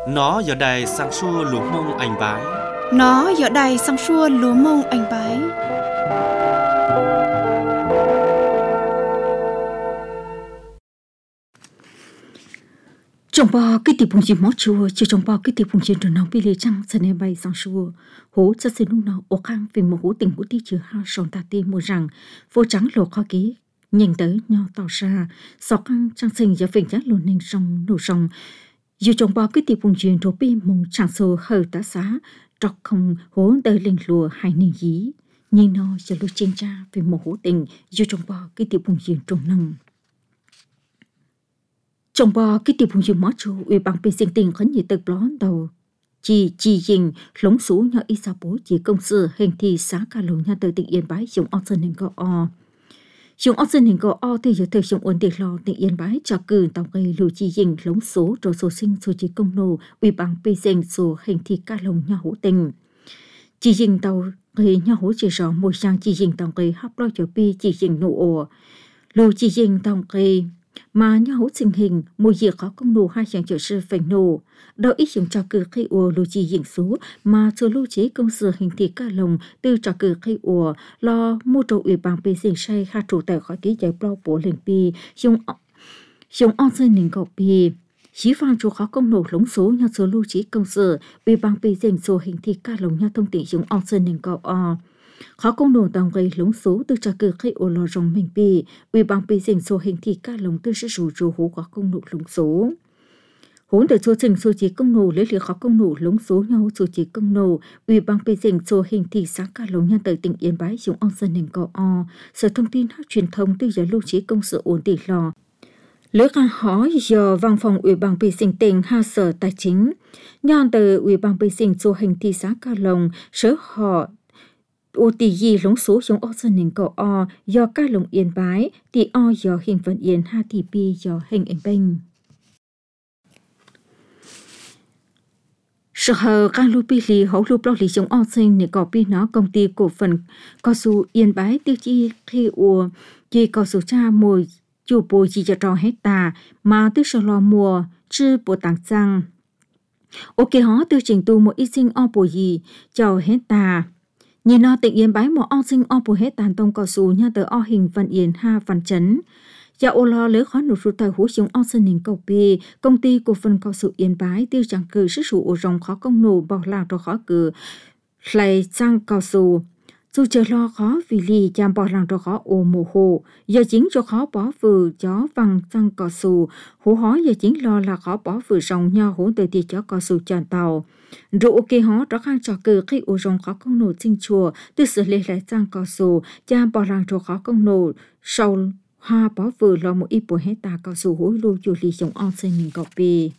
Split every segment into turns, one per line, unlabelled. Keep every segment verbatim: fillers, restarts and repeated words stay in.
Nó giờ đây sang xua lúa mông anh bái.
Nó giờ đây sang xua lúa mông anh bái.
Trong bao cái tiệm bông gì mót chua, chỉ trong bao cái tiệm bông gì rồi nó bị lệ trăng sẽ nên bay sang xua. Hố cho xin lúc nào ổ khang vì một hố tình hố tí chứa ha sòn ta tê mua rằng vô trắng lộ khó ký. Nhìn tới nhau tỏ ra, sọ căng trăng sinh giờ phình giác luôn nên trong nổ rồng. Dù trong bao cái tiệm bông gì rồi bị mông chẳng sâu hờ tá xá, trọc không hố đời linh lùa hay nên dí. Nhìn nó giờ lúc trên cha vì một hố tình, dù trong bao cái tiệm bông gì trồng nâng. Trong bò cái tiệm phụng dùng mót chú ủy ban bên sinh tình khấn nhiệt tực lón đầu chỉ chỉ dình lống số nhỏ ít sao bố chỉ công sự hình thì sáng cả lồng nhà từ tỉnh Yên Bái dùng ôn sơn hình gò o dùng ôn sơn hình gò o thì giờ thời dùng ôn tiệt lò tỉnh Yên Bái cho cử tàu gây lù chỉ dình lống số rồi số sinh số chỉ công nô ủy ban bên sinh số hình thì cả lồng nhà hữu tình chỉ dình tàu gây nhà hữu chỉ rõ một sang chỉ dình tàu gây hấp lo cho pi chỉ dình nụ ổ lù chỉ dình tàu gây mà nhau sinh hình mùi gì khó công nụ hai chẳng trở sự phải nổ đâu ít dùng trò cử khi ùa lưu trì dình số mà cho lưu chế công sự hình thị ca lồng từ trò cử khi ùa lo mua trầu ủy bằng bê dình say khá trụ tại khỏi ký giải bao bố lên bì dùng dùng on sơn nền gọc bì chỉ phang chủ khó công nổ lống số nhau cho lưu chế công sự ủy bằng bê dình số hình thị ca lồng nhau thông tin dùng on sơn nền gọc o khó công nổ tàu gây lống số từ trà cử khi ô lò rồng mình bì ủy ban bì dình số hình thị ca lồng từ sự rủ rủ hú khó công nổ lống số hốn từ số trình số chỉ công nổ lấy lý khó công nổ lống số nhau số chỉ công nổ ủy ban bì dình số hình thị sáng ca lồng nhân tới tỉnh Yên Bái dùng on dân hình cọ o sở thông tin hát truyền thông từ giờ lưu trí công sự ổn định lò lứa ca hỏi giờ văn phòng ủy ban bì dình tỉnh ha sở tài chính nhân từ ủy ban bì dình số hình thị sáng ca lồng sở họ ô tì gì lống số giống ô sơn hình cầu o do các lồng Yên Bái tì o do hình vận yên ha tì pi do hình ảnh bình sở hờ các lưu pi lì hậu lưu bao lì giống ô sơn hình cầu pi nó công ty cổ phần cao su Yên Bái tiêu chi khi ua chi cao su cha mùi chủ bùi chi cho trò hết tà mà tư sở lo mùa chư bộ tàng răng ok hó tư trình tu một ít sinh o bùi gì cho hết tà nhìn nó tỉnh Yên Bái một o sinh o bùi hết tàn tông cao su nha từ o hình văn yên ha văn chấn và ô lo lỡ khó nụ rụt thời hú xuống o sinh hình cầu bì công ty cổ phần cao su Yên Bái tiêu chẳng cử sức sụ ổ rồng khó công nụ bỏ lạc rồi khó cử lại sang cao su dù chờ lo khó vì lì chạm bỏ lạc rồi khó ổ mù hồ giờ chính cho khó bỏ vừa chó văng sang cao su hú hó giờ chính lo là khó bỏ vừa rồng nhau hú từ thì chó cao su tràn tàu rồi ok hó đó khang trò cử khi ổ rồng khó công nổ sinh chùa từ sự lệ lại sang cao su cha bỏ làng rồi khó công nổ sau hoa bỏ vừa lo một ít bùa hết ta cao su hối lưu chùa lì giống on sinh mình copy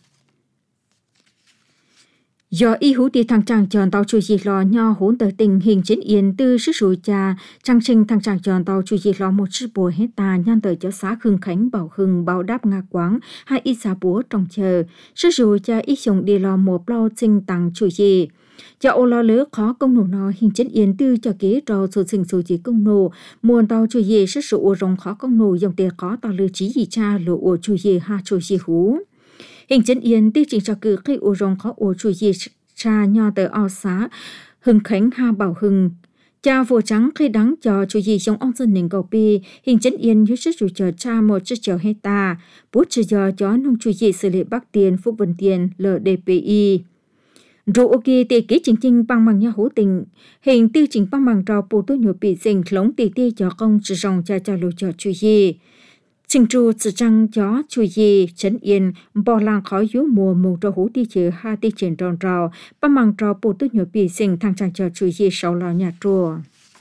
do y hú thì thằng chàng chọn tàu chui gì lo nho hỗn tới tình hình chiến yên từ sức rủi cha trang sinh thằng chàng chọn tàu chui gì lo một chiếc bùa hết ta nhan tới cho xã Hưng Khánh Bảo Hưng Bảo Đáp Nga Quáng hai ít xã búa trong chờ sức rủi cha ít dùng đi lo một lo sinh tăng chui gì cho ô lo lỡ khó công nổ nó hình chiến yên tư cho kế trò số sinh số chỉ công nổ muôn tàu chui gì sức rủi rồng khó công nổ dòng tiền khó tàu lư trí gì cha lộ ô chui gì ha chui gì hú hình chân yên tiêu chỉnh cho cử khi ô rong khó ô chui gì cha nho tới ao xá Hưng Khánh ha Bảo Hưng cha vô trắng khi đắng cho chui gì trong ông dân nền cầu pi hình chân yên dưới sức chủ chờ cha một chiếc chờ hecta bút chờ giờ chó nông chui gì xử lý Bắc Tiền Phúc Vân Tiền lờ đê pê i rồi ok tê kế chính chính bằng bằng nhau hữu tình hình tiêu chỉnh bằng bằng trò bù tôi nhiều bị dình lống tê tê cho công chỉ rong cha cha lô cho chui gì trình tru chỉ trăng gió chui gì chấn yên bỏ làng khói yếu mùa mù trò hú đi chữ ha đi triển tròn trào bằng bằng trò bù tôi nhiều bị dình thằng chàng cho chui gì sau lò nhà chùa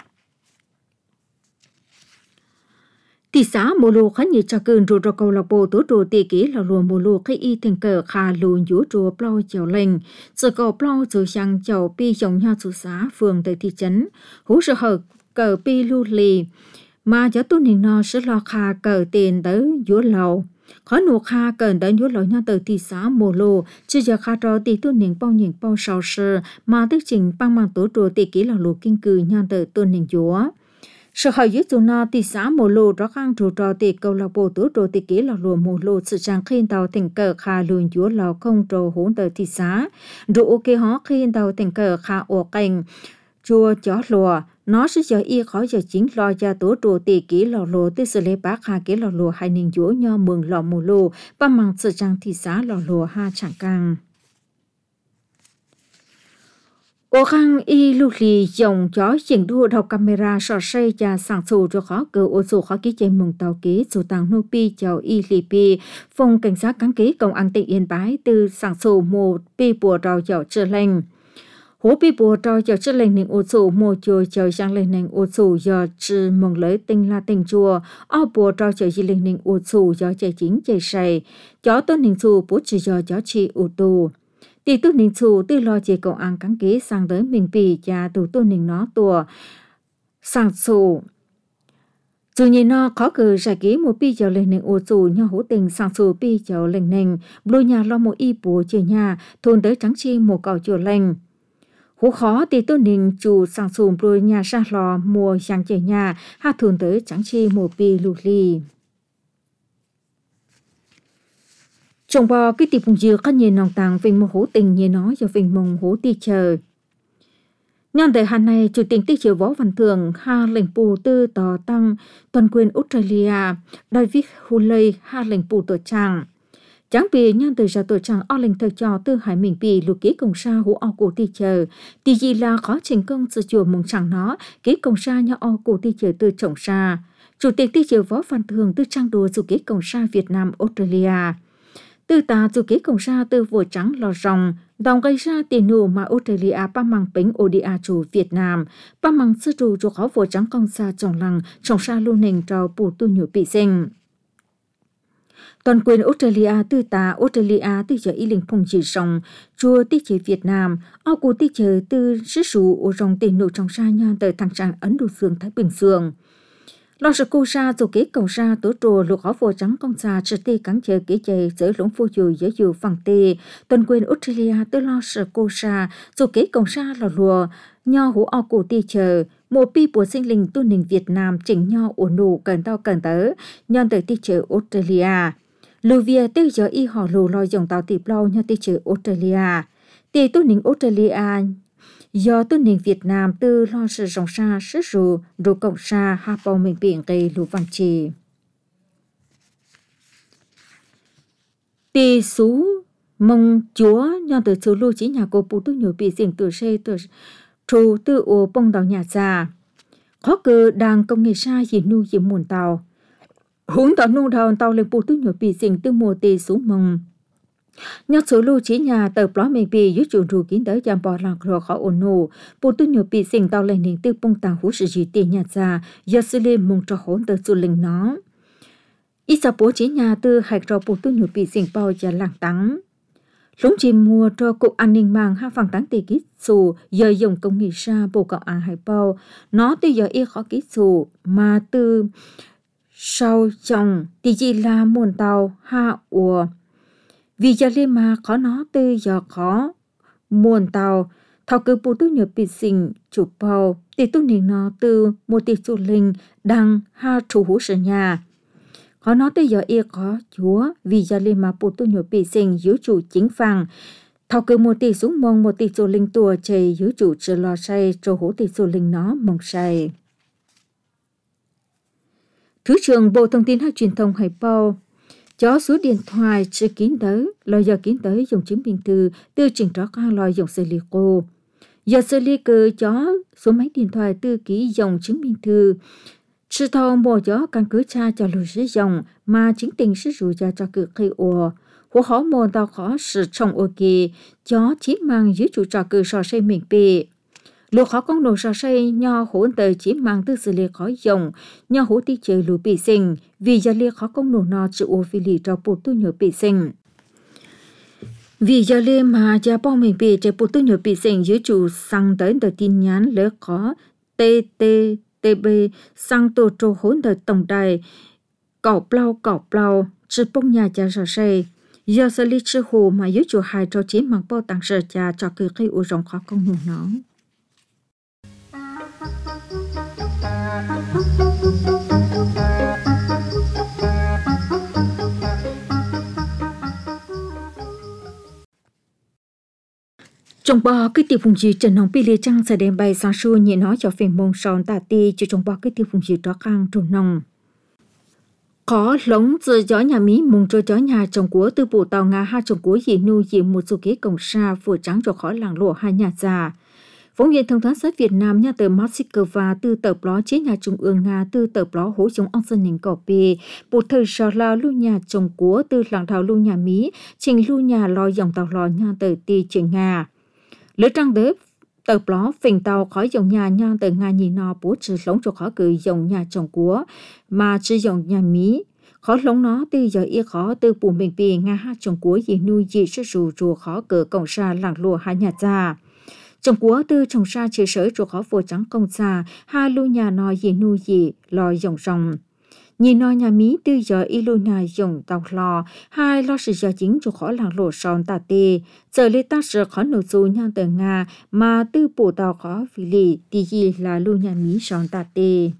thị xã mùa lù khá nhiều cho cơn rồi rồi cầu lạc bộ tổ trù tì kỹ là lùa mùa lù khi y thành cờ khá lù dũ trùa plau chào lệnh rồi cầu plau rồi sang chào pi dòng nhau chủ xã phường tại thị trấn hú sự hợp cờ pi lưu lì mà cho tôi nhìn nó sẽ lo khá cờ tiền tới dũ lầu khó nụ khá cờ tới dũ lầu nhau từ thị xã mùa lù chứ giờ khá trò tì tôi nhìn bao nhìn bao sào sơ mà tức trình bằng bằng tổ trù tì kỹ là lù kinh cư nhau từ tôi nhìn dũ Sở hỏi dưới tù nó tỷ xã mồ lô rõ khăn rủ trò tỷ câu lạc bộ tứ trò tỷ kỹ lò lùa mồ lô sự trang khi tàu tình cờ khá lùn chúa lò không trò hỗn tờ tỷ xã. Rủ ok hó khi tàu tình cờ khá ổ cành chua chó lùa. Nó sẽ cho y khó cho chính lo cho tố trù tỷ kỹ lò lùa tư sự lê bác hà kỹ lò lùa hai ninh chúa nho mừng lò mồ lô và mang sự trang thị xã lò lùa ha chẳng càng. Ô khang y lưu lì dòng chó chỉnh đua đầu camera sò xây cha sáng sù cho khó cờ ô sù khó ký trên mừng tàu ký sù tàng nô pi chào y lì pi phòng cảnh sát cán ký công an tỉnh Yên Bái từ sáng sù một pi bùa trào chào trở lành. Hố pi bùa trào chào trở lành nền ô sù mùa chùa chào sang lên nền ô sù do trừ mừng lấy tinh la tinh chùa ô bùa trào chào dì lên nền ô sù do chạy chính chạy say chó tôn nền sù bố trừ do chó chi ô tô. Tỷ tu ninh chủ tư lo chế công an cán kế sang tới mình bì cha tù tu ninh nó tùa sang sù. Dù nhìn nó khó cử giải ký một bì cháu lên nền ô chủ nhỏ hữu tình sang sù bì cháu lên nền bùi nhà lo một y bùa chìa nhà thôn tới trắng chi một cầu chùa lành. Hữu khó tỷ tu ninh chủ sang sù bùi nhà ra lò mùa giang chìa nhà hát thôn tới trắng chi một bì lụt lì. Trong bò cái tiệp hùng dừa khăn nhìn nòng tàng vinh một hữu tình như nó cho vinh mông hữu ti chờ. Nhân thời hạn này, Chủ tịch ti chờ Võ Văn Thường ha lệnh bù tư tò tăng toàn quyền Australia David Hulley ha lệnh bù tổ trang. Chẳng vì nhân thời ra tổ trang o lệnh thời trò tư hải mình bì lục ký công sa hữu o cổ ti chờ. Thì gì là khó thành công sự chùa mong chẳng nó ký công sa nhau o cổ ti chờ tư trọng sa. Chủ tịch ti chờ Võ Văn Thường tư trang đùa sự ký công sa Việt Nam Australia. Từ ta dù kế công sa từ vua trắng lò rồng, đồng gây ra tiền nụ mà Australia ba mang bánh ô đê a chủ Việt Nam, ba mang sư trụ cho khó vua trắng công sa trọng lăng, trọng sa lưu nền trò bù tu nhủ bị sinh. Toàn quyền Australia từ ta Australia từ giờ y linh phong chỉ sông, chùa tích chế Việt Nam, ao cụ tích chế từ sư sủ ô rồng tiền nụ trọng sa nhan tới thằng trang Ấn Độ Dương Thái Bình Dương. Lo sự cô sa dù kế cầu sa tổ trùa lục khó vô trắng công sa trực tê cắn chờ kế chạy giới lũng vô dù giới dù phẳng tê. Tuần quyền Australia tư lo sự cô sa dù kế cầu sa lò lùa nho hữu o cổ tê chờ. Một pi của sinh linh tu nình Việt Nam chỉnh nho ổn nụ cần tao cần tớ nhân tới tê chờ Australia. Lưu vía tư giờ y họ lù lo dòng tàu tịp lâu nho tê chờ Australia. Tê tu nình Australia do tu nền Việt Nam tư lo sự rộng xa sức rù rù cộng xa hạ bầu mình biển gây lũ văn trì. Tì xú mong chúa nhau từ số lưu chỉ nhà cô bù tu nhiều bị diện từ xe từ trù tư ổ bông đào nhà già. Khó cử đang công nghệ xa dì nu dì muôn tàu. Hướng tàu nu đào tàu lên bù tu nhiều bị diện từ mùa tì xú mong. Nhắc số lưu chỉ nhà tờ pló mình bị dưới trường rù kín tới giảm bỏ lạc rồi khó ổn nụ. Bộ tu nhiều bị sinh tàu lên hình tư bông tàng hú sự dì tiền nhà già, do sư lê mong cho hốn tờ dù linh nó. Ít sao bố chỉ nhà tư hạch rồi bộ tu nhiều bị sinh bao giờ làng tắng. Lũng chìm mùa cho cục an ninh mạng ha phẳng tắng tì kít xù, giờ dùng công nghệ xa bộ cậu án hải bao. Nó từ giờ y khó kít xù, mà từ sau chồng thì chỉ là muôn tàu ha ùa. Vì giờ lên mà khó nó tư giờ khó muôn tàu thao cứ bố tu nhiều bị sinh chụp bầu thì tu nền nó từ một tỷ chủ linh đang ha chủ hữu sở nhà. Khó nó tư giờ y khó chúa vì giờ lên mà bố tu nhiều bị sinh giữ chủ chính phẳng. Thao cứ một tỷ xuống mong một tỷ chủ linh tùa chày giữ chủ trở lò say chủ hữu tỷ chủ linh nó mong say. Thứ trưởng Bộ Thông tin và Truyền thông Hải Bao cho số điện thoại chưa kín tới, lời giờ kín tới dùng chứng minh thư từ trình tró ca lời dùng xử lý cô. Giờ xử lý cơ cho số máy điện thoại tư ký dùng chứng minh thư. Sư thao mô cho căn cứ cha cho lưu sử dụng mà chính tình sử dụng cho cho cử khi ổ. Hỗ khó mô tao khó sử trong ô kỳ cho chỉ mang dưới chủ trò cử sò xây mình bì. Lô khó con đồ sò xây nho hỗn tờ chỉ mang tư xử lý khó dùng, nho hỗ tí chơi lũ bị sinh, vì giờ lý khó con đồ nó chịu ô phi lý cho bột tu nhớ bị sinh. Vì giờ lý mà cha bao mình bị chạy bột tu nhớ bị sinh dưới chủ sang tới tờ tin nhắn lỡ khó tê tê tê bê sang tổ trô hỗn tờ tổng đài cỏ plau cỏ plau chứ bông nhà cha sò xây. Giờ xử lý chứ hồ mà dưới chủ hai cho chỉ mang bao tặng sở cha cho cứ khi ô rộng khó con đồ nó. Trong bò cái tiêu phùng gì trần nông pi lê trăng sẽ đem bay sang xu nhị nói cho phiền mông sòn tà ti cho trong bò cái tiêu phùng gì đó khang trồn nông có lống giờ gió nhà Mỹ mông cho gió nhà trồng của từ bộ tàu Nga hai trồng của dì nu dì một số kế cổng xa vừa trắng cho khỏi làng lộ hai nhà già. Phóng viên thông tấn xã Việt Nam nhà tờ Moscow từ tờ blog chế nhà trung ương Nga từ tờ blog hỗ chống ông dân nền cỏ bì bộ thời sao lao lưu nhà trồng của từ làng thảo lưu nhà Mỹ trình lưu nhà lo dòng tàu lò nhà tờ ti trường Nga. Lỡ trang đếp tờ blog phình tàu khỏi dòng nhà nhà tờ Nga nhìn nó bố trừ lống cho khỏi cử dòng nhà trồng của mà chỉ dòng nhà Mỹ. Khó lống nó từ giờ y khó từ bù mình bì Nga hát trồng của dì nuôi dì sức rù rùa khó cử cổng xa làng lùa hai nhà già. Trồng của từ trồng xa chế sở rùa khó vô trắng công xa hai lưu nhà nó dì nuôi dì lò dòng rồng. Nhìn nó nhà Mỹ từ giờ y lưu nhà dòng tàu lò hai lo sự giờ chính rùa khó làng lùa son tà tê. Giờ lê tác sự khó nổ dù nhà tờ Nga mà từ bù tàu khó vì lì thì dì là lưu nhà Mỹ son tà tê.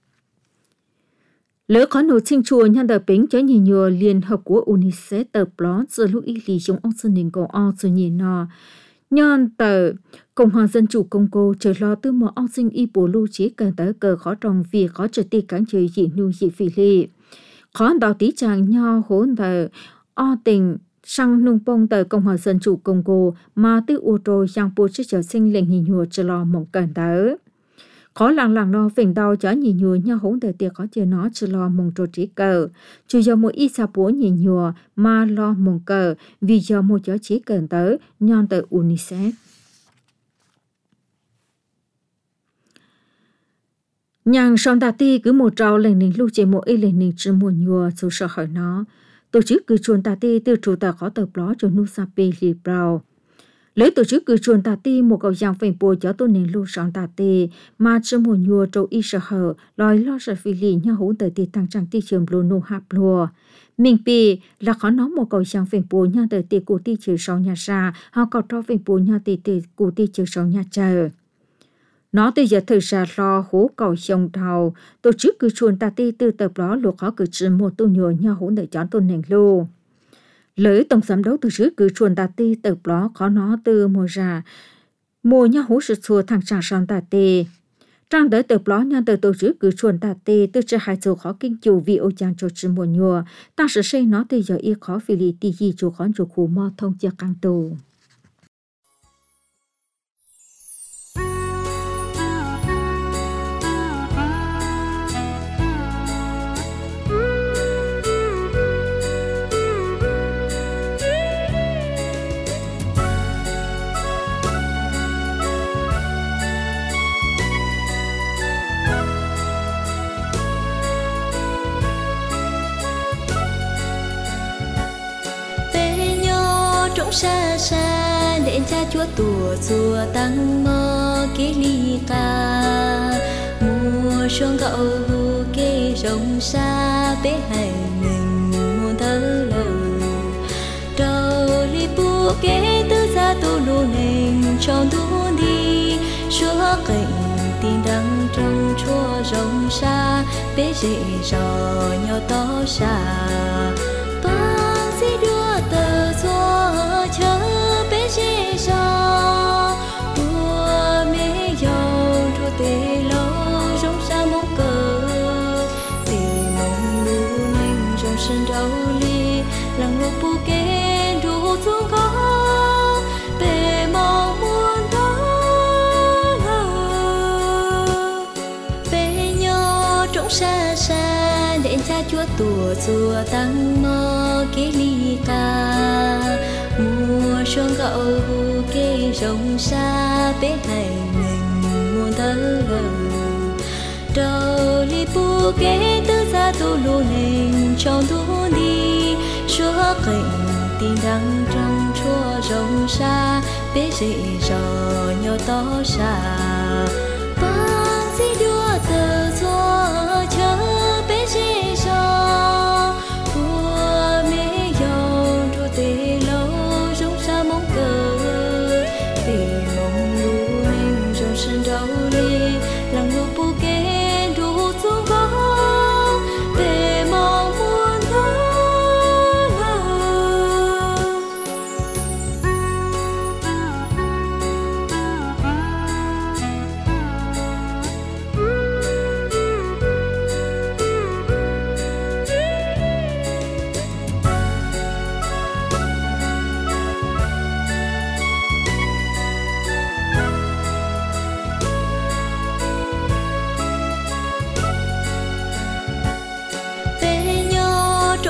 Lỡ có nổ sinh chùa nhân đờ bính cho nhìn nhờ Liên Hợp Quốc UNICEF tờ blog giờ lúc y lì trong ông sân nền cổ o rồi nhìn nó. Nhân tờ Cộng hòa Dân chủ Congo chờ lo từ một ông sinh y bổ lưu chế cần tới cờ khó trồng vì khó trở ti cán chơi dị nuôi dị phỉ lì. Khó đào tí chàng nho hốn tờ o tình sang nung bông tờ Cộng hòa Dân chủ Congo mà từ ô tô sang bố chức trở sinh lệnh hình nhùa chờ lo mộng cần tới. Khó làng làng lo phình đau chở nhì nhùa nhau hỗn đời tiệc khó chơi nó chưa lo mong trò trí cờ. Chú do một ít xa bố nhì nhùa mà lo mong cờ vì do một chở trí cần tới nhon tờ UNICEF. Nhàng son tà ti cứ một trao lệnh nền lưu chế một ít lệnh nền chứ mùa nhùa dù sợ hỏi nó. Tổ chức cứ chuồn tà ti từ chủ tờ khó tờ blog cho nu sa pe li brau. Lấy tổ chức cử chuồn tà ti một cầu giang phèn bùa cho tôi nên lưu sóng tà ti mà chưa mùa nhùa trâu y sợ hở lòi lo sợ phi lì nhau hỗn tờ ti tăng trang ti trường lô nô hạp lùa. Mình bì là khó nói một cầu giang phèn bùa nhau tờ ti cụ ti trừ sau nhà xa họ cầu cho phèn bùa nhau ti ti cụ ti trừ sau nhà chờ. Nó từ giờ thời xa lo hố cầu sông thầu tổ chức cử chuồn tà ti từ tập đó luộc khó cử trừ một tôi nhùa nhau hỗn tờ chọn tôi nên lưu. Lấy tổng giám đốc tổ chức cử chuồn tà ti tập đó có nó từ mùa ra mùa nhau hố sự xua thằng tràng son tà ti. Trang đới tập đó nhân từ tổ chức cử chuồn tà ti từ cho hai chỗ khó kinh chủ vì ô chàng cho chữ mùa nhùa. Ta sẽ xây nó từ giờ y khó vì lý tì gì chủ khó chủ khu mò thông chia căng tù.
Xa xa để cha chúa tùa chùa tăng mơ kế ly ca mùa xuân cậu kê rộng xa bé hai mình muôn thơ lờ đầu ly bu kế tư gia tu lu nền trong tu đi chúa cảnh tin đắng trong chúa rộng xa bé dễ dò nhau to xa toan si đua tờ chúa chớ bé dễ dò bùa mê dầu thu tê lâu rong xa mong cờ tê mong lưu nhanh trong sân đầu ly làng lục bu kê đủ xuống có bề mong muôn đó bề nhỏ trong xa xa để cha chúa tùa chùa tăng mơ kế ly ca mùa xuân cậu kê rộng xa bé hai mình muôn thơ gờ đầu ly bu kế tư gia tu lu nền trong tu đi chúa cảnh tin đắng trong chúa rộng xa bé dễ dò nhau to xa ta si đua tờ chúa chớ bé dễ dò bùa mê dầu thu tê lâu rong xa mong cờ vì mong lưu nên trong sân đầu ly làng lục bu kê đủ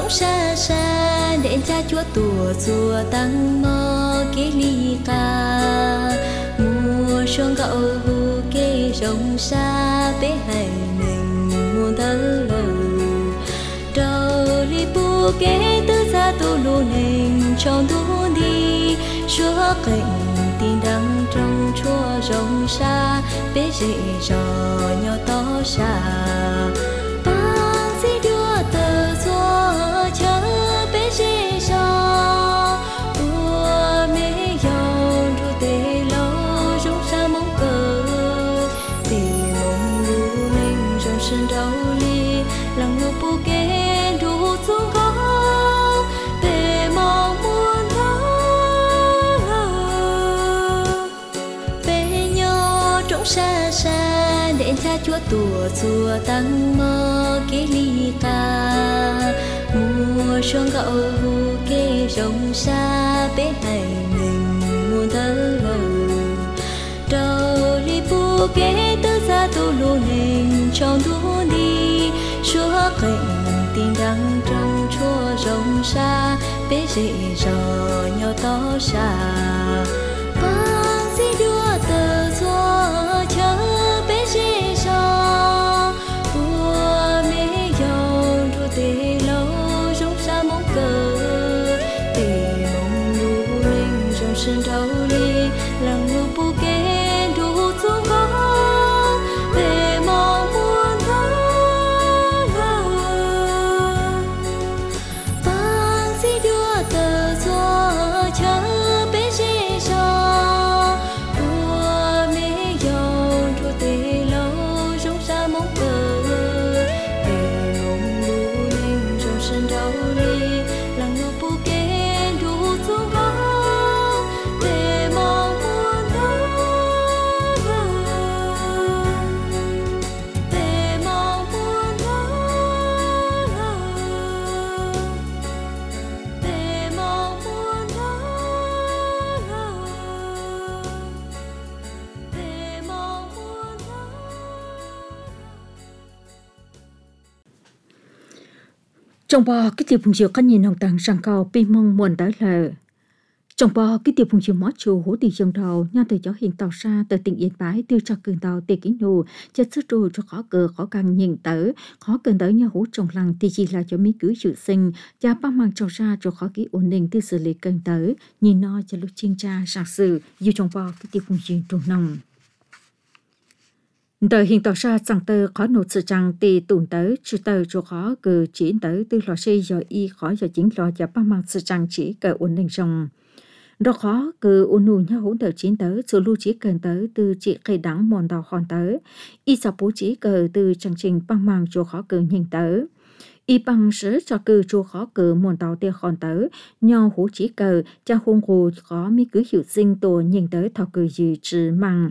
trong xa xa để cha chúa tua chùa tăng mơ kê ly ca mùa xuân gạo hù kê rồng xa bé hay mình muôn thơ lờ trâu li bu kê tư xa tu lu nền trong tu đi chúa cảnh tin đắng trong chúa rồng xa bé dễ dò nhỏ to xa bác sĩ đưa tờ gió chớ bé dễ dò ua mê dòng ru tê lâu rung xa mong cờ tê mong lu lên trong sân rau ly lăng lu bu kê đủ xuống có tê mong muôn thơ bé nhỏ trong xa xa để cha chúa tua chùa tăng mơ kê ly ca mùa xuân gạo hù kê rồng xa bé hay mình muôn thơ lờ trâu li bu kê tư xa tu lu nền trong tu đi chúa cảnh tin đắng trong chúa rồng xa bé dễ dò nhỏ to xa bác sĩ đưa tờ gió chớ bé dễ dò ua mê dòng ru tê lâu rung xa mong cờ tê mong lu lên trong sân rau ly lăng lu bu kê đủ xuống có tê mong muôn thơ bác sĩ đưa tờ gió chớ bé dễ dò ua mê dòng ru tê lâu rung xa mong cờ tê mong lu lên trong sân rau ly lăng lu bu kê đủ xuống có tê mong muôn thơ tê mong muôn thơ tê mong muôn thơ tê mong muôn thơ.
Trong bò cái tiệp phùng chiều có nhìn hồng tàng sang cao pi mong muôn tới là trong bò cái tiệp phùng chiều mót chiều hố tỷ dòng đầu nhau từ chó hiện tàu xa từ tỉnh Yên Bái tiêu cho cường tàu tê kính nù chất sức trù cho khó cờ khó càng nhìn tới khó cần tới nhau hố trong lăng thì chỉ là cho mỹ cứ sự sinh cha bác mang trò ra cho khó kỹ ổn định tư xử lý cần tới nhìn nó cho lúc chiên tra sạc sự dù trong bò cái tiệp phùng chiều trùng nồng đời hiện tỏ ra rằng tờ khó nộp sự rằng tì tùn tới chứ tờ cho khó cờ chỉ tới từ lò xây do y khó do chính lò cho bác mang sự rằng chỉ cờ ổn định rồng đó khó cờ ổn nụ nhau hỗn tờ chín tới số lưu chỉ cần tới từ chỉ cây đắng mòn đào hòn tới y sao bố chỉ cờ từ chương trình bác mang cho khó cờ nhìn tới y bằng sớ cho cờ cho khó cờ mòn đào tia hòn tới nhau hỗ chỉ cờ cha hôn hồ khó mi cứ hiểu sinh tổ nhìn tới thọ cờ gì trừ măng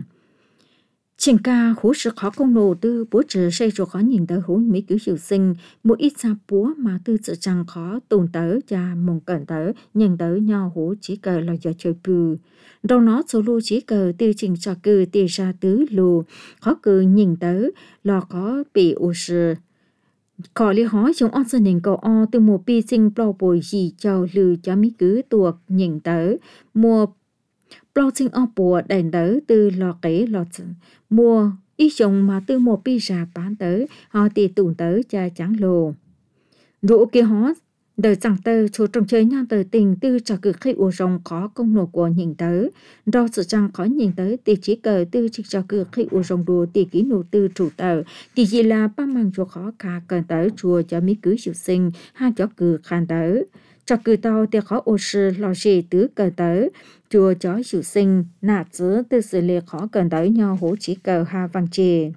Trình ca hú sự khó công nổ tư bố trừ xây rồi khó nhìn tới hú mỹ cứu hiệu sinh mỗi ít xa búa mà tư sự chẳng khó tồn tới cha mong cẩn tới nhìn tới nhau hú chỉ cờ là do chơi bù. Đâu nó số lưu chỉ cờ tư trình cho cư tì ra tứ lù khó cư nhìn tới là có bị ủ sự. Khó lý hỏi chúng ôn sân hình cầu o từ mùa bi sinh blau bồi gì cho lưu cho mỹ cứu tuộc nhìn tới mùa bao sinh ở bùa đèn tới từ lò kế lò mua ý chồng mà từ một pi ra bán tới họ thì tụn tới cha trắng lồ rủ kia họ đời chẳng tơ chỗ trong chơi nhau tờ tình tư cho cực khi ủa rồng có công nổ của nhìn tới đâu sự chẳng có nhìn tới thì chỉ cờ tư chỉ cho cực khi ủa rồng đùa thì ký nổ tư chủ tờ thì chỉ là ba mang chỗ khó cả cần tới chùa cho mỹ cứ chịu sinh hai cho cực khan tới cho cử tàu thì khó ô sư lo gì tứ cờ tới chùa chó chịu sinh nạt giữ từ xử lý khó cần tới nhau hố chỉ cờ ha văn trì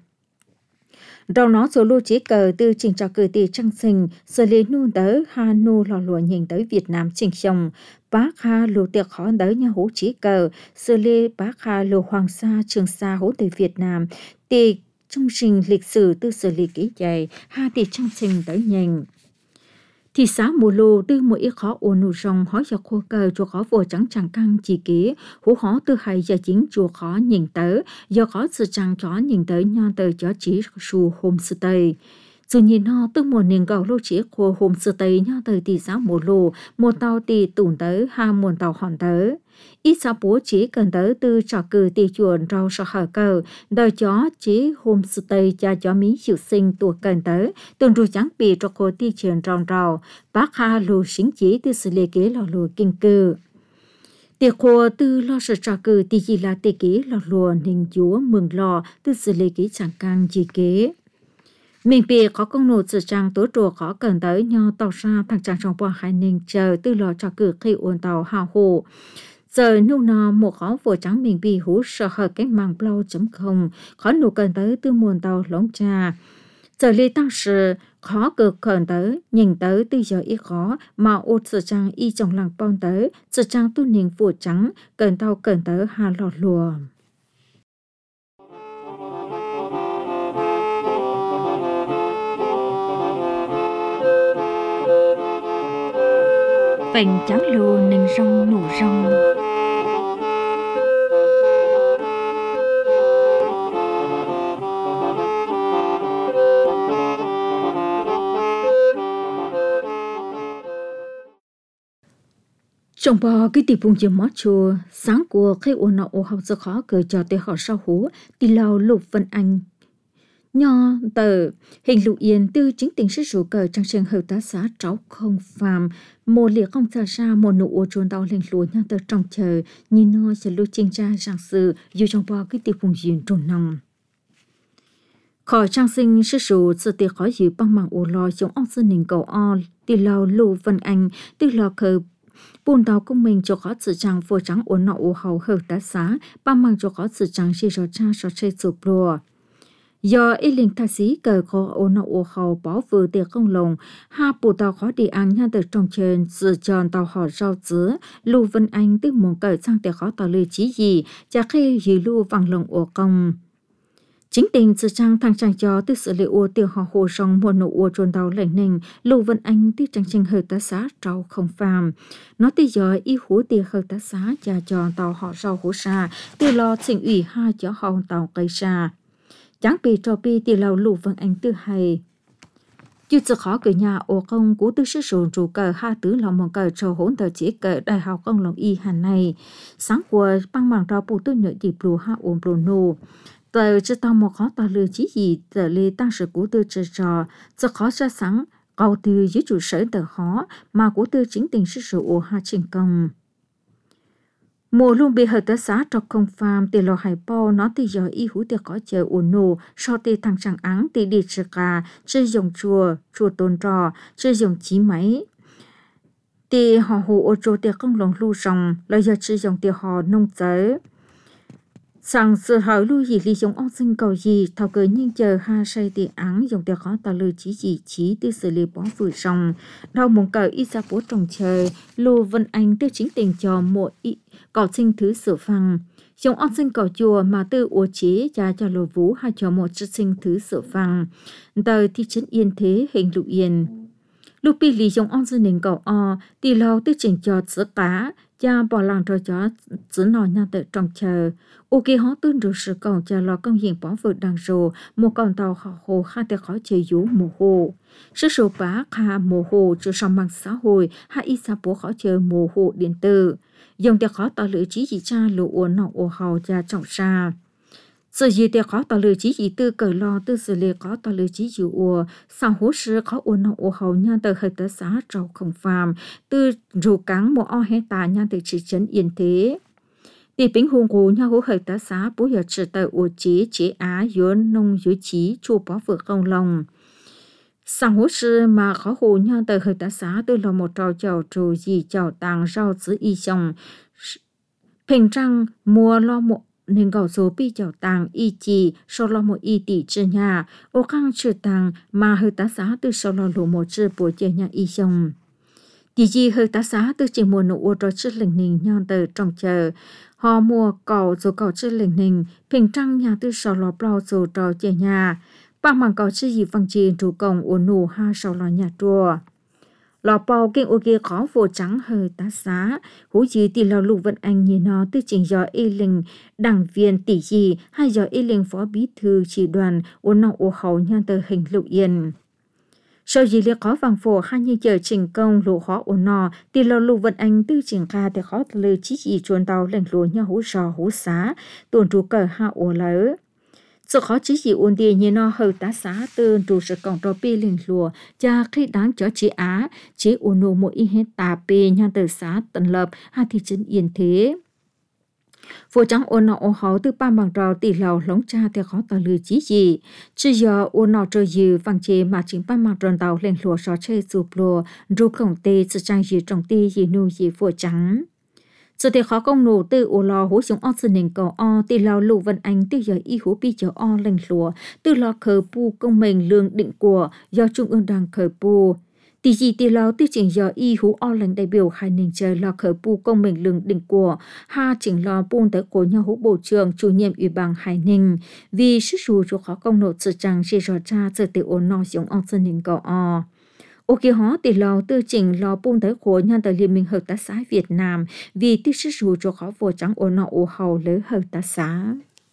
đầu nó số lưu chỉ cờ từ trình cho cử tỷ trăng sinh xử lý nu tới ha nu lò lùa nhìn tới Việt Nam trình chồng bác ha lù tiệc khó tới nhau hố chỉ cờ xử lý bác ha lù Hoàng Sa Trường Sa hố tới Việt Nam thì trong trình lịch sử từ xử lý kỹ dày ha thì trăng sinh tới nhìn thì xã mùa lô tư mỗi ít khó ổn nụ rồng hỏi cho khô cờ chùa khó vô trắng chẳng căng chỉ kỹ hú khó tư hay giờ chính chùa khó nhìn tới do khó sự chẳng chó nhìn tới nho tới chó chỉ su hôm sư tây Dù nhìn nó từ một niềng gạo lô chế của hôm xưa tây nhau tới tỷ giáo một lô, một tàu tỷ tủn tới, hai một tàu hòn tới. Ít sao bố chỉ cần tới từ trò cử tỷ chuồn rau sọ hở cờ, đời chó chỉ hôm xưa tây cha chó mí chịu sinh tuổi cần tới, tuần rồi trắng bì cho cô tỷ chuồn rau rau, bác hà lô xính chỉ từ sự lê kế lò lô kinh cư. Tiệc khô từ lo sợ trò cử tỷ chỉ là tỷ kế lò lùa ninh chúa mừng lò từ sự lê kế chẳng càng chỉ kế. Mình bị có công nụ sự trang tối trùa có cần tới nhau tàu ra thằng trang trong bò hai ninh chờ từ lò trò cử khi ôn tàu hào hồ. Giờ nụ nò một khó vừa trắng mình bị hú sợ hở cái màng blau chấm không, khó nụ cần tới từ muôn tàu lóng trà. Giờ lý tăng sự khó cực cần tới, nhìn tới từ giờ ít khó mà ột sự trang y trong làng bòn tới, sự trang tu ninh vừa trắng, cần tàu cần tới hà lọt lùa. Vành cháo lô nâng rong nụ rong. Trong bò cái tỷ vùng chiếm mót chùa, sáng của khi ôn nọ ô học rất khó cởi cho tới họ sau hú, tỷ lao Lục Vân Anh. Nho tờ hình lụ yên tư chính tình sức rủ cờ trong trường hợp tá xá cháu không phàm mô liệt không xa xa một nụ ô trốn đau lên lúa nhau tờ trong chờ nhìn nó sẽ lưu trình tra rằng sự dù trong bò cái tiệp vùng duyên trồn nòng. Khỏi trang sinh sức rủ sự tiệc khó dữ bằng mạng ô lo trong ông sư nình cầu o tỷ lao Lục Vân Anh từ lò khờ buồn đau công mình cho có sự trang vô trắng ổn nọ ô hầu hợp tá xá bằng mạng cho có sự trang khi rõ cha rõ chơi sụp lùa. Do ý linh thác sĩ cờ khó ổn nọ ô hầu bỏ vừa tiệc không lồng, hai bộ tàu khó đi ăn nha từ trong trên sự tròn tàu họ rau dứa, Lưu Vân Anh từ muốn cờ sang tiệc khó tàu lưu chí gì, chả khi dì lưu vàng lồng ô công. Chính tình sự trang thằng trang cho từ sự liệu ô tiêu họ hồ rong một nụ ô trồn tàu lệnh nình, Lưu Vân Anh từ trang trình hợp tá xá trao không phàm. Nó từ giờ y hú tiệc hợp tá xá cha tròn tàu họ rau hú xa, từ lo trình ủy hai chó hòn tàu cây xa. Chẳng bị trò bị tỷ lầu Lục Vân Anh tư hay. Chứ sự khó cửa nhà ô công của tư sức rộn rủ cờ hai tứ lòng mong cờ trò hỗn tờ chỉ cờ đại học công lòng y hàn này. Sáng của băng mạng trò bù tư nhựa dịp lù hạ ổn bù nô. Tờ chứ tao một khó tao lưu chí gì tờ lê tăng sự của tư trò trò. Sự khó ra sáng cầu tư dưới trụ sở tờ khó mà của tư chính tình sức rộn ô hạ trình công. Mùa luôn bị hợp tác xã trọc không phàm tỷ lò hải bao nó tỷ giờ y hú tiệc có chờ ổn nổ so tỷ thằng chẳng áng tỷ đi trừ cả chơi dùng chùa chùa tôn trò chơi dùng chí máy tỷ họ hồ ô trô tiệc không lòng lưu rồng lời giờ chơi dùng tỷ họ nông giới sang sự hỏi lưu gì lý dùng ốc sinh cầu gì thảo cờ nhưng chờ ha say tỷ áng dùng tiệc khó tà lưu chí gì chí tỷ xử lý bó vừa rồng đau mong cờ y ra bố trồng trời Lưu Vân Anh tiêu chính tình cho mỗi y cầu sinh thứ sự phăng dùng ốc sinh cầu chùa mà tư ủa chế cha cho lô vũ hay cho một chất sinh thứ sự phăng tờ thị trấn Yên Thế hình lụ yên lúc bị lý dùng ốc sinh nền cầu o tỷ lâu tư trình cho sữa cá cha bỏ làng rồi cho sữa nò nhau tự trong chờ ô kê hóa tương rồi sự cầu cha lo công hiện bỏ vượt đằng rồ một con tàu họ hồ khai tế khó chơi dũ mùa hồ sức số bá khá mùa hồ cho song mạng xã hội hay ít xa bố khó chơi mùa hồ điện tử dùng tiệc khó tạo lựa chí gì cha lụ ổn nọ ô hào cha trọng xa. Sự gì tiệc khó tạo lựa chí gì tư cởi lo tư xử lý khó tạo lựa chí dù ổ, sao hố sư khó ổn nọ ô hào nha tờ hơi tớ xá trâu không phàm, tư rủ cắn một o hê tà nha tờ chỉ chấn Yên Thế. Tỷ bính hùng hù nha hố hơi tớ xá bố hiểu trở tờ ổ chế chế á yốn nông dưới chí chua bó vượt không lòng. Sang hố sư mà khó hồ nhau tờ hơi tá xá tư là một trò chào trù gì chào tàng rau giữ y chồng.平trang mua lo một nên gạo số bi chào tàng y chỉ sau lo một y tỷ trên nhà. Ô khăn trừ tàng mà hơi tá xá tư sau lo lộ một trừ bộ chế nhà y chồng. Tỷ gì hơi tá xá tư chỉ mua nụ ô trò chất lệnh nình nhau tờ trong chờ. Họ mua cậu rồi cậu chất lệnh nình. Bình trang nhà tư sau lo bao rồi trò chế nhà. Bằng mạng cầu chứ gì văn trình chủ công ổn nụ ha sau lò nhà chùa. Lò bào kinh ô kia khó vô trắng hơi tá xá. Hú gì tỷ lò Lục Vân Anh nhìn nó tư trình do y linh đảng viên tỷ gì hay do y linh phó bí thư chỉ đoàn ổn nọ ô hầu nha tờ hình lục yên. sau gì liệt khó vàng phổ hai như chờ trình công lũ khó ổn nọ thì lâu lũ vận anh tư trình ca thì khó lời chỉ chỉ chuồn tàu lên lúa nhau hú sò hú xá tuần trụ cờ hạ ổ lỡ sự khó chỉ chỉ ổn đi như nó hơi tá xá tương trụ sự cộng trò pi lên lúa cha khi đáng cho chị á chỉ ổn nụ mỗi hết tà pi nhà từ xá tận lập hai thị trấn yên thế phố trắng ôn nọ ô hậu từ ba bằng rào tỷ lầu lóng cha theo khó tờ lư chí gì chứ giờ ôn nọ trời dư vàng chế mà chính ba bằng ròn tàu lên lùa xó chê sụp lùa rụp cổng tê sự trang dư trong tê dì nụ dì phố trắng sự thì khó công nụ từ ô lò hú xuống ớt sân nền cầu o tỷ lầu lụ vân anh từ giờ y hú bi chờ o lên lùa từ lò khờ pu công mình lương định của do trung ương đảng khờ pu tỷ gì tỷ lao tiêu chỉnh giờ y hú o lãnh đại biểu hai nền trời lo khởi pu công mình lương định của ha chỉnh lo buôn tới của nhau hú bộ trưởng chủ nhiệm ủy ban hai nền vì sức dù cho khó công nộp sự chẳng chỉ rõ ra sự tự ổn nọ giống ông dân nền cầu o ok họ tỷ lao tiêu chỉnh lo buôn tới của nhau tới liên minh hợp tác xã Việt Nam vì tiêu sức dù cho khó vô trắng ổn nọ ô hầu lớn hợp tác xã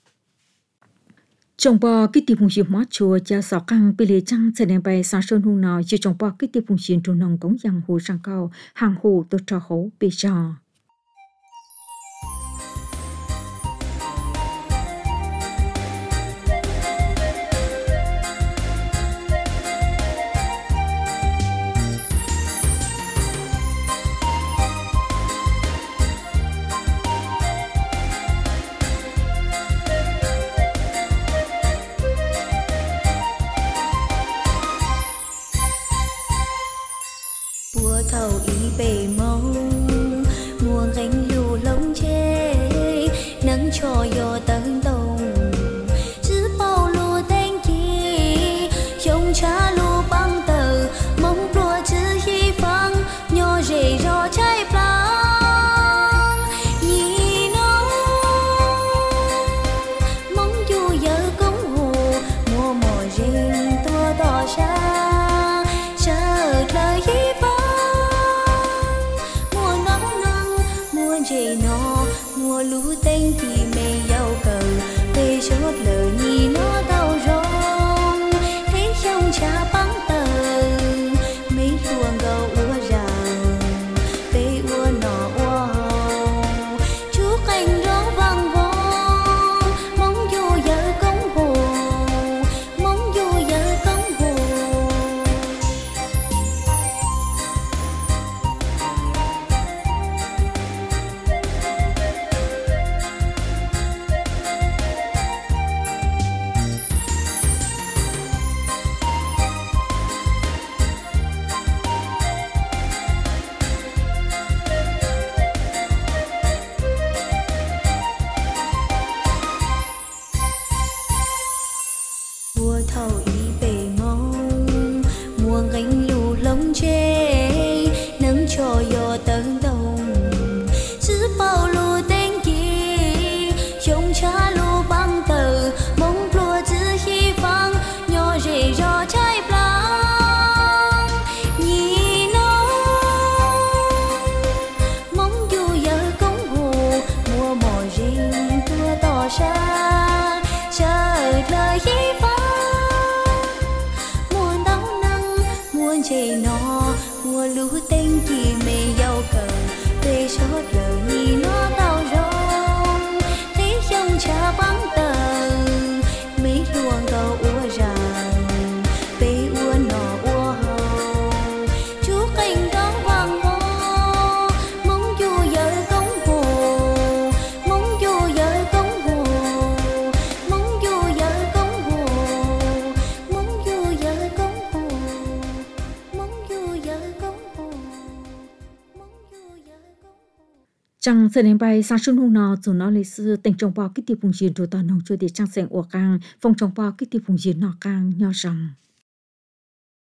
trong bò cái tiệp phụng duyên mót chùa cha sọ căng bị lệ trăng sẽ đem bay sáng sơn hung nọ chỉ trong bò cái tiệp phụng duyên trôn nòng cống giang hồ sang cao hàng hồ từ trò hổ bị trò
thầu ý bề mong mùa gánh lù lông chê nắng cho yo tấn đồng chứ bao lù tên chi trong cha lù băng tờ mong lùa chứ hi phăng nhỏ rể rò trái plang nhì nó mong dù giờ công hồ mùa mò rình tua đỏ xa chờ lời hi chê nó mùa lũ tên thì mẹ giàu cầu về chốt lỡ nhì nó đau rong thấy trong cha bắn tờ mấy luồng gầu ua ràng về ua nọ ua hồng chú cành đó vang vong mong dù giờ công hồ mong dù giờ công hồ mùa thầu ý bề mong mùa gánh lù lông chê nắng cho yo tấn đồng chứ bao lù tên kia trong cha lù băng tờ mong lùa chứ hi phăng nhỏ rể rò trái plang nhì nó mong dù giờ công hồ mùa mò rình tua tỏ xa chờ lời hi phăng chê nó mùa lũ tên chỉ mê giàu cờ về chốt lỡ nhì nó đau rong thấy trong cha bắn tờ mấy luồng gầu ua ràng về ua nọ ua hồng chú cành đó vàng vong mong dù giờ công hồ mong dù giờ công hồ mong dù giờ công hồ mong dù giờ công hồ
chẳng sẽ nên bay sang xuân hùng nọ dù nó lấy sư tình trong bao cái tiệp phụng duyên rồi toàn nông chơi để trang sẹn ủa càng phong trong bao cái tiệp phụng duyên nọ càng nhỏ rằng